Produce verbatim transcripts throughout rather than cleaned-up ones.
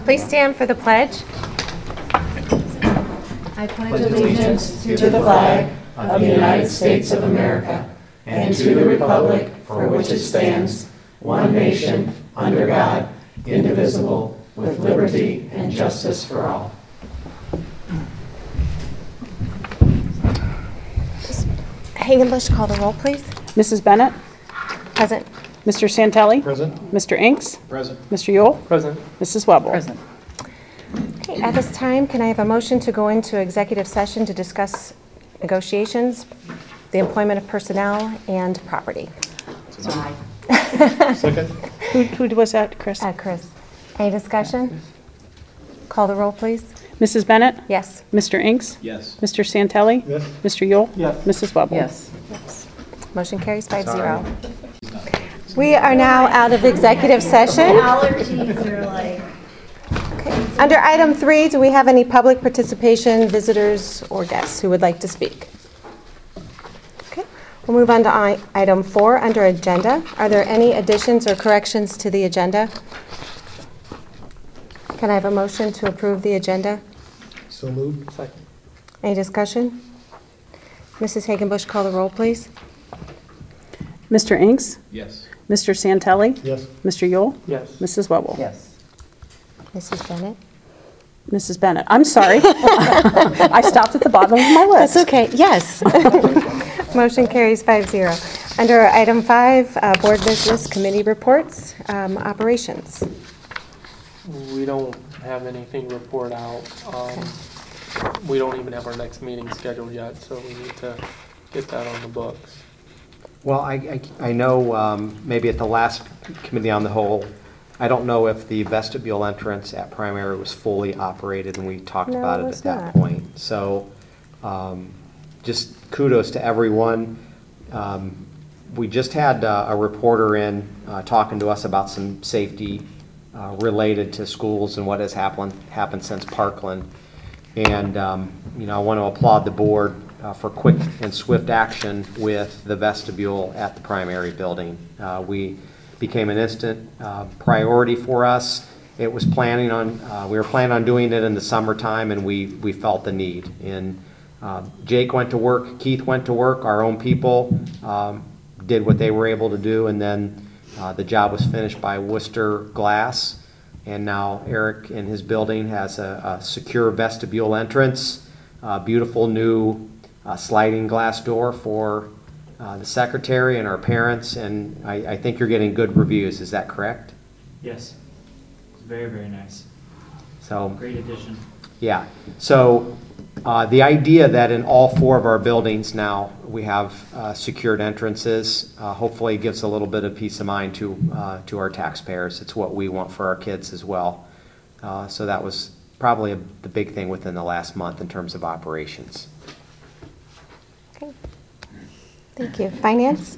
Please stand for the pledge. I pledge allegiance to the flag of the United States of America and to the republic for which it stands, one nation, under God, indivisible, with liberty and justice for all. Hagenbusch, call the roll, please. Missus Bennett? Present. Mister Santelli? Present. Mister Inks? Present. Mister Yule? Present. Missus Webble? Present. Okay, at this time, can I have a motion to go into executive session to discuss negotiations, the employment of personnel, and property? Second. Who, who was that, Chris? Uh, Chris, any discussion? Call the roll, please. Missus Bennett? Yes. Mister Inks? Yes. Mister Santelli? Yes. Mister Yule? Yes. Missus Webble? Yes. Motion carries five zero. We are now out of executive session. Allergies are like... Okay. Under item three, do we have any public participation, visitors, or guests who would like to speak? Okay. We'll move on to I- item four under agenda. Are there any additions or corrections to the agenda? Can I have a motion to approve the agenda? So moved. Second. Any discussion? Missus Hagenbusch, call the roll, please. Mister Inks? Yes. Mister Santelli? Yes. Mister Yule? Yes. Missus Webble? Yes. Missus Bennett? Missus Bennett. I'm sorry. I stopped at the bottom of my list. That's okay. Yes. Motion carries five zero. Under item five, uh, board business committee reports, um, operations. We don't have anything to report out. Um, we don't even have our next meeting scheduled yet, so we need to get that on the books. Well, I, I, I know um, maybe at the last committee on the whole, I don't know if the vestibule entrance at primary was fully operated, and we talked No, about it it was at that not. point. So um, just kudos to everyone. Um, we just had uh, a reporter in uh, talking to us about some safety uh, related to schools and what has happened happened since Parkland. And um, you know, I want to applaud the board uh, for quick and swift action with the vestibule at the primary building. Uh, we became an instant uh, priority for us. It was planning on, uh, we were planning on doing it in the summertime, and we, we felt the need. And uh, Jake went to work, Keith went to work, our own people um, did what they were able to do, and then uh, the job was finished by Worcester Glass. And now Eric in his building has a, a secure vestibule entrance, a beautiful new uh, sliding glass door for uh, the secretary and our parents, and I, I think you're getting good reviews. Is that correct? Yes. It's very, very nice. So great addition. Yeah. So uh, the idea that in all four of our buildings now we have uh, secured entrances uh, hopefully gives a little bit of peace of mind to uh, to our taxpayers. It's what we want for our kids as well. Uh, so that was probably a, the big thing within the last month in terms of operations. Okay. Thank you. Finance?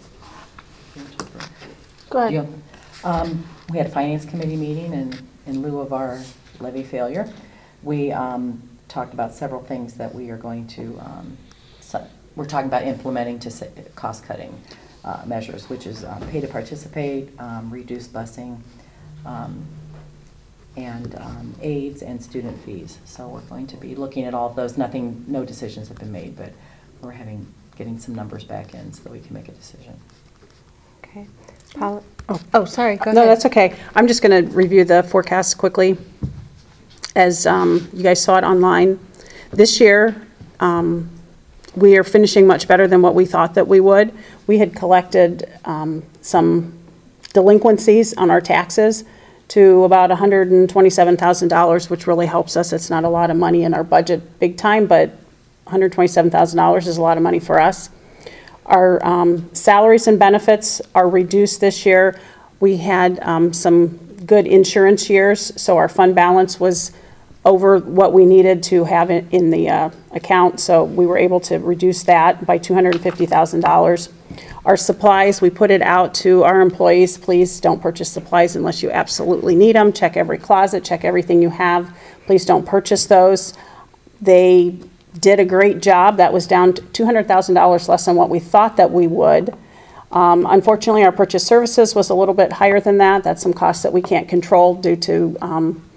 Go ahead. Yeah. Um, we had a finance committee meeting, and in lieu of our levy failure, we um, talked about several things that we are going to, um, so we're talking about implementing to sa- cost-cutting uh, measures, which is um, pay to participate, um, reduced busing, um, and um, aids and student fees. So we're going to be looking at all of those. Nothing, no decisions have been made, but we're having getting some numbers back in so that we can make a decision. Okay. Paula? Oh, oh, sorry. Go No, ahead. that's okay. I'm just going to review the forecast quickly. As um, you guys saw it online, this year um, we are finishing much better than what we thought that we would. We had collected um, some delinquencies on our taxes to about one hundred twenty-seven thousand dollars, which really helps us. It's not a lot of money in our budget big time, but one hundred twenty-seven thousand dollars is a lot of money for us. Our um, salaries and benefits are reduced this year. We had um, some good insurance years, so our fund balance was over what we needed to have it in the uh, account, so we were able to reduce that by two hundred fifty thousand dollars. Our supplies, we put it out to our employees, please don't purchase supplies unless you absolutely need them. Check every closet, check everything you have. Please don't purchase those. They did a great job. That was down to two hundred thousand dollars less than what we thought that we would. Um, unfortunately, our purchase services was a little bit higher than that. That's some costs that we can't control due to um,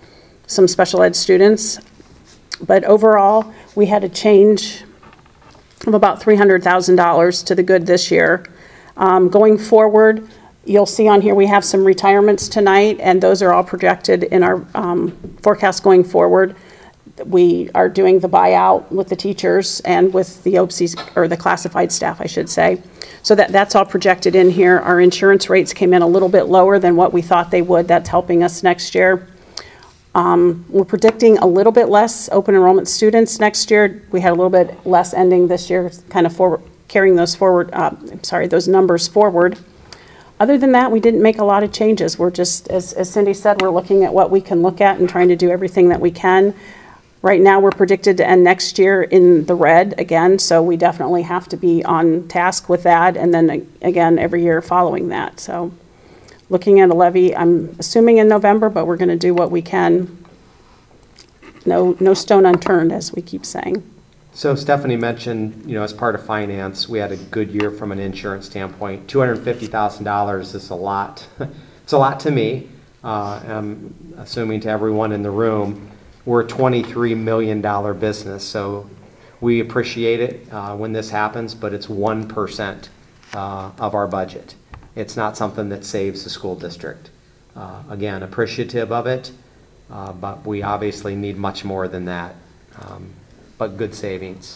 some special ed students. But overall, we had a change of about three hundred thousand dollars to the good this year. Um, Going forward, you'll see on here, we have some retirements tonight, and those are all projected in our um, forecast going forward. We are doing the buyout with the teachers and with the O P S I, or the classified staff, I should say. So that, that's all projected in here. Our insurance rates came in a little bit lower than what we thought they would. That's helping us next year. Um, We're predicting a little bit less open enrollment students next year. We had a little bit less ending this year, kind of forward, carrying those forward, uh, I'm sorry, those numbers forward. Other than that, we didn't make a lot of changes. We're just, as, as Cindy said, we're looking at what we can look at and trying to do everything that we can. Right now, we're predicted to end next year in the red again, so we definitely have to be on task with that, and then again, every year following that. So looking at a levy, I'm assuming in November, but we're going to do what we can. No, no stone unturned, as we keep saying. So Stephanie mentioned, you know, as part of finance, we had a good year from an insurance standpoint. two hundred fifty thousand dollars is a lot. It's a lot to me. Uh, I'm assuming to everyone in the room. We're a twenty-three million dollars business, so we appreciate it uh, when this happens, but it's one percent uh, of our budget. It's not something that saves the school district. Uh, again, appreciative of it, uh, but we obviously need much more than that. Um, but good savings.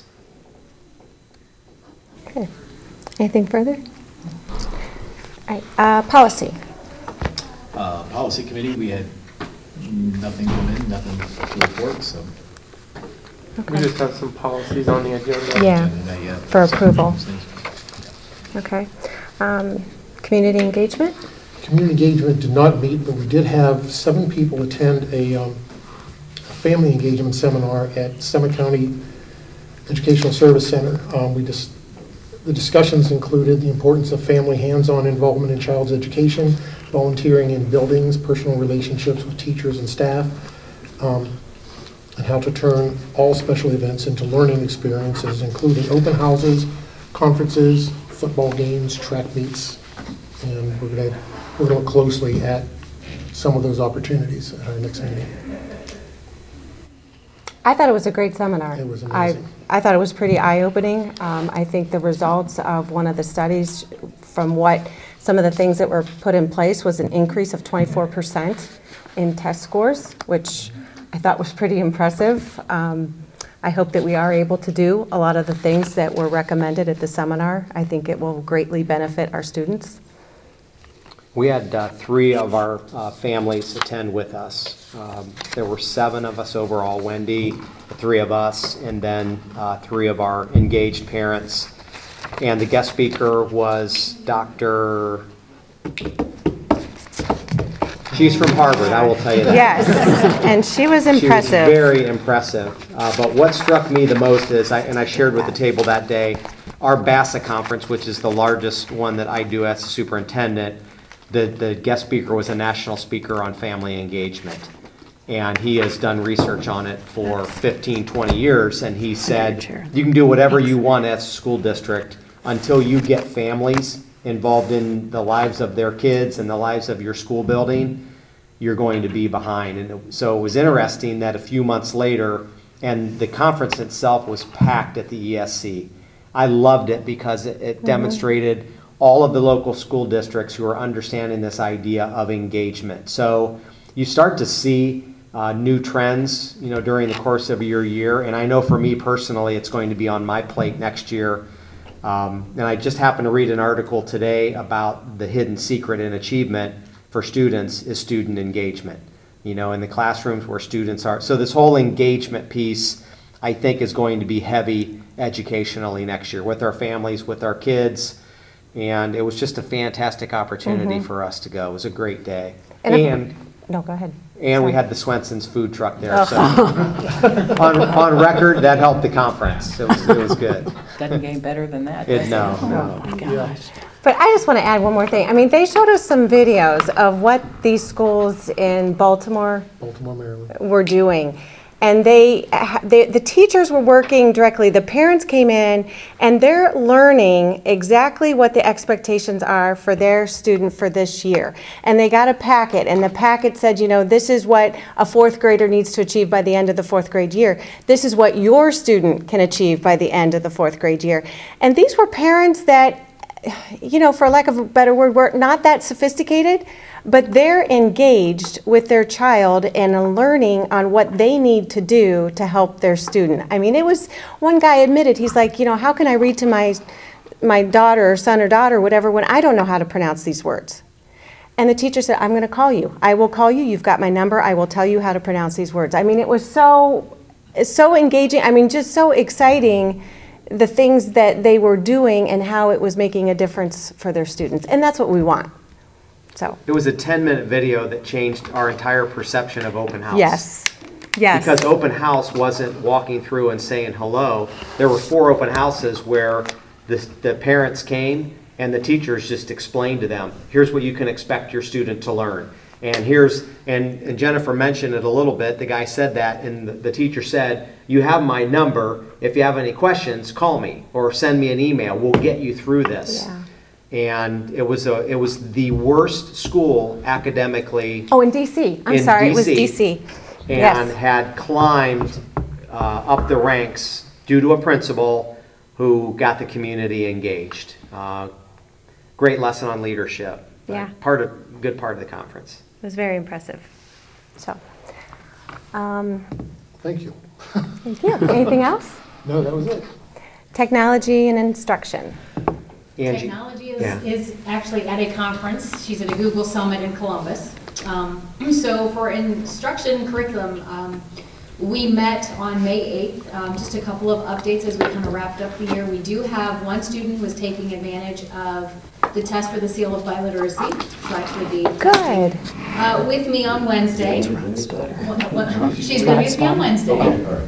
Okay. Anything further? All right. Uh, policy. Uh, policy committee, we had nothing come in, nothing to report, so. We just have some policies on the agenda. Yeah, Agenda, yeah. for approval. Yeah. Okay. Um, community engagement? Community engagement did not meet, but we did have seven people attend a um, family engagement seminar at Summit County Educational Service Center. Um, we just, the discussions included the importance of family hands-on involvement in child's education, volunteering in buildings, personal relationships with teachers and staff, um, and how to turn all special events into learning experiences, including open houses, conferences, football games, track meets, and we're going to we're going to look closely at some of those opportunities at our next meeting. I thought it was a great seminar. It was amazing. I, I thought it was pretty eye-opening. Um, I think the results of one of the studies from what some of the things that were put in place was an increase of twenty-four percent in test scores, which I thought was pretty impressive. Um, I hope that we are able to do a lot of the things that were recommended at the seminar. I think it will greatly benefit our students. We had uh, three of our uh, families attend with us. Um, there were seven of us overall, Wendy, the three of us, and then uh, three of our engaged parents. And the guest speaker was Doctor She's from Harvard, I will tell you that. Yes, and she was impressive. She was very impressive. Uh, but what struck me the most is, I, and I shared with the table that day, our BASA conference, which is the largest one that I do as a superintendent, the, the guest speaker was a national speaker on family engagement. And he has done research on it for fifteen, twenty years, and he said, you can do whatever you want as a school district until you get families involved in the lives of their kids and the lives of your school building, you're going to be behind. And so it was interesting that a few months later, and the conference itself was packed at the E S C. I loved it because it, it mm-hmm. demonstrated all of the local school districts who are understanding this idea of engagement. So you start to see uh, new trends, you know, during the course of your year. And I know for me personally, it's going to be on my plate next year. Um, and I just happened to read an article today about the hidden secret in achievement for students is student engagement, you know, in the classrooms where students are. So this whole engagement piece, I think, is going to be heavy educationally next year with our families, with our kids. And it was just a fantastic opportunity mm-hmm. for us to go. It was a great day. And, and if, no, go ahead. And Sorry. we had the Swenson's food truck there. Oh. So on, on record, that helped the conference. It was, it was good. Doesn't get better than that. It, no, oh, no. My gosh. But I just want to add one more thing. I mean, they showed us some videos of what these schools in Baltimore, Baltimore, Maryland, were doing. And they, they, the teachers were working directly, the parents came in, and they're learning exactly what the expectations are for their student for this year. And they got a packet, and the packet said, you know, this is what a fourth grader needs to achieve by the end of the fourth grade year. This is what your student can achieve by the end of the fourth grade year. And these were parents that, you know, for lack of a better word, were not that sophisticated, but they're engaged with their child and learning on what they need to do to help their student. I mean, it was, one guy admitted, he's like, you know, how can I read to my, my daughter or son or daughter, whatever, when I don't know how to pronounce these words? And the teacher said, I'm going to call you. I will call you. You've got my number. I will tell you how to pronounce these words. I mean, it was so, so engaging. I mean, just so exciting, the things that they were doing and how it was making a difference for their students. And that's what we want. So. It was a ten-minute video that changed our entire perception of open house. Yes. Yes. Because open house wasn't walking through and saying hello. There were four open houses where the, the parents came and the teachers just explained to them, here's what you can expect your student to learn. And here's, and, and Jennifer mentioned it a little bit, the guy said that, and the, the teacher said, you have my number, if you have any questions, call me or send me an email, we'll get you through this. Yeah. And it was a, it was the worst school academically. Oh, in D C. I'm in sorry, D C, it was D C. And Yes. had climbed uh, up the ranks due to a principal who got the community engaged. Uh, great lesson on leadership. Yeah. Part of, good part of the conference. It was very impressive. So, um, Thank you. thank you. Anything else? No, that was it. Technology and instruction. Angie. Technology is, Yeah. is actually at a conference. She's at a Google Summit in Columbus. Um, so for instruction curriculum, um, we met on May eighth. Um, just a couple of updates as we kind of wrapped up the year. We do have one student who was taking advantage of the test for the seal of biliteracy. She'll actually be Good. uh, with me on Wednesday. What- what- She's going to be with me on Wednesday.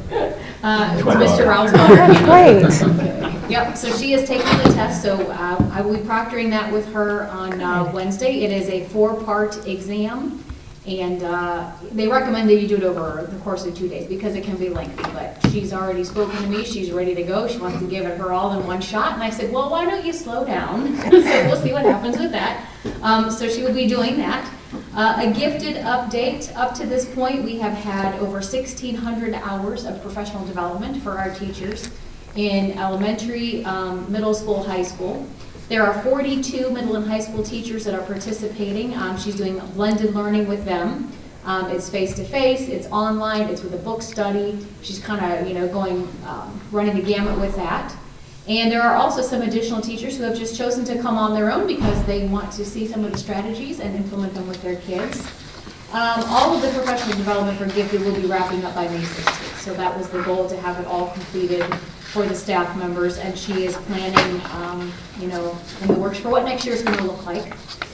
Uh, it's Mister Rao's daughter. That's great. Yep, so she is taking the test, so uh, I will be proctoring that with her on uh, Wednesday. It is a four-part exam, and uh, they recommend that you do it over the course of two days because it can be lengthy, but she's already spoken to me, she's ready to go, she wants to give it her all in one shot, and I said, well, why don't you slow down? So we'll see what happens with that. Um, so she will be doing that. Uh, a gifted update, up to this point, we have had over sixteen hundred hours of professional development for our teachers in elementary, um, middle school, high school. There are forty-two middle and high school teachers that are participating. Um, she's doing blended learning with them. Um, it's face-to-face, it's online, it's with a book study. She's kind of, you know, going, um, running the gamut with that. And there are also some additional teachers who have just chosen to come on their own because they want to see some of the strategies and implement them with their kids. Um, all of the professional development for Gifted will be wrapping up by May sixteenth. So that was the goal, to have it all completed for the staff members, and she is planning, um, you know, in the works for what next year is going to look like.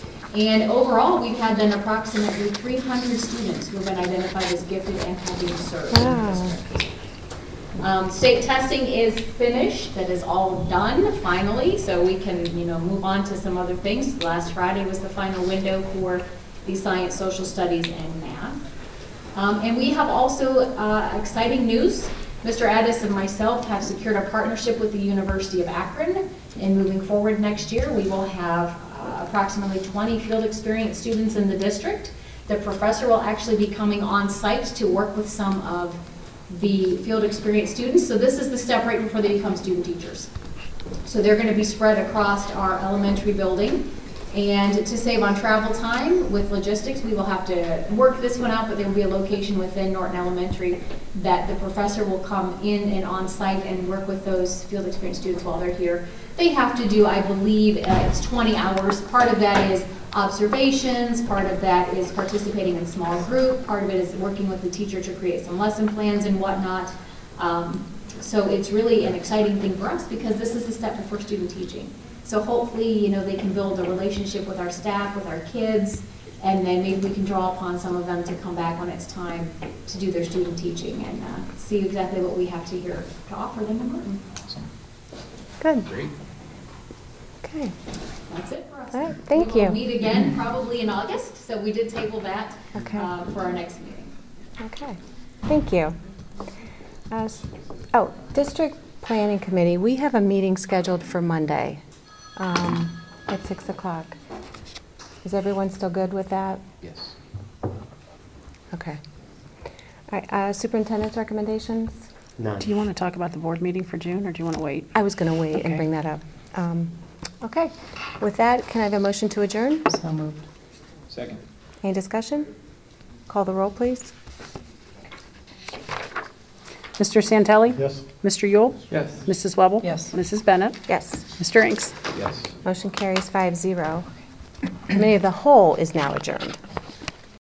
And overall, we've had then approximately three hundred students who have been identified as gifted and have been served in the district. Um, state testing is finished. That is all done finally, so we can, you know, move on to some other things. Last Friday was the final window for the science, social studies, and math. Um, and we have also uh, exciting news. Mister Addis and myself have secured a partnership with the University of Akron. And moving forward next year, we will have uh, approximately twenty field experience students in the district. The professor will actually be coming on site to work with some of the field experience students. So this is the step right before they become student teachers. So they're going to be spread across our elementary building. And to save on travel time with logistics, we will have to work this one out, but there will be a location within Norton Elementary that the professor will come in and on site and work with those field experience students while they're here. They have to do, I believe, uh, it's twenty hours. Part of that is observations, part of that is participating in small group, part of it is working with the teacher to create some lesson plans and whatnot. Um, so it's really an exciting thing for us because this is the step before student teaching. So hopefully, you know, they can build a relationship with our staff, with our kids, and then maybe we can draw upon some of them to come back when it's time to do their student teaching and uh, see exactly what we have to hear to offer them in Norton. Awesome. Good. Great. Okay. That's it for us. All right, thank We will you. meet again probably in August, so we did table that Okay. uh, for our next meeting. Okay. Thank you. Uh, s- Oh, District Planning Committee, we have a meeting scheduled for Monday um, at six o'clock. Is everyone still good with that? Yes. Okay. All right, uh, superintendent's recommendations? None. Do you want to talk about the board meeting for June, or do you want to wait? I was going to wait and Okay. bring that up. Um, Okay. With that, can I have a motion to adjourn? So moved. Second. Any discussion? Call the roll, please. Mister Santelli? Yes? Mister Yule? Yes. Missus Webble? Yes. Missus Bennett? Yes. Mister Inks? Yes. Motion carries five zero. Committee of the Whole is now adjourned.